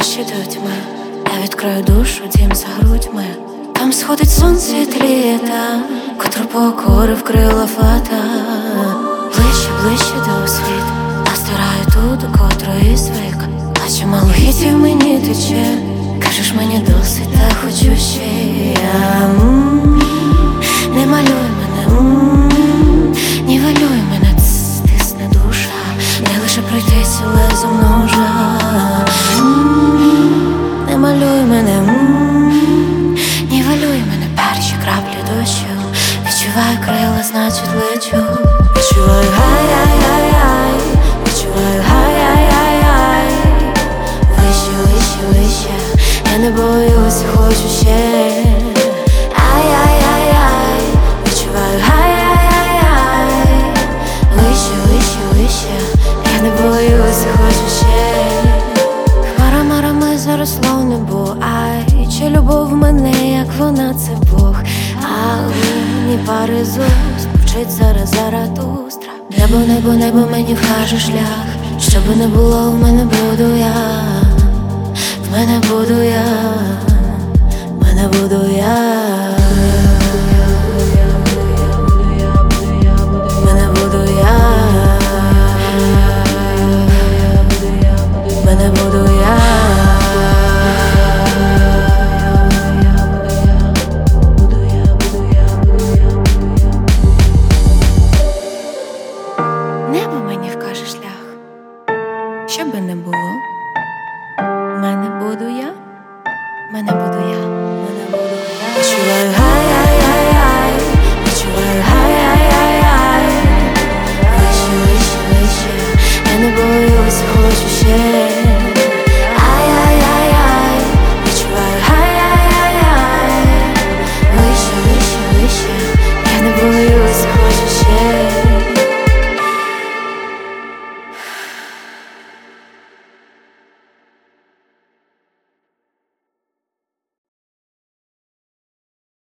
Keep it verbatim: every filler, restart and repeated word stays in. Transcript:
ближче до тьми. Я відкрию душу, дім за грудьми. Там сходить сонце і тліє та, котру покорив крила фата. Ближче, ближче до світу, настираю ту, до котрої звик. А чимало хітів мені тече, кажеш мені досить, та хочу ще я. М-м-м, не малюй мене, м-м-м, нівелюй мене, стисне душа. Не лише пройтися лезом ножа. М-м-м, не малюй мене, м-м-м, нівелюй мене, перші краплі дощу. Відчуваю крила, значить лечу. Відчуваю гай-гай-гай-гай, відчуваю гай-гай-гай-гай. Вище, вище, вище, я не боюсь, хочу ще. Ай-яй-яй-яй, відчуваю гай-яй-яй-яй. Вище, вище, вище, я не боюсь, хочу ще. Хмарами заросло в небо, ай, чи любов в мене, як вона, це Бог. Але ні пари з уст вчить зараз Заратустра. Небо, небо, небо мені вкаже шлях. Щоби не було, в мене буду я. В мене буду я, в мене буду я.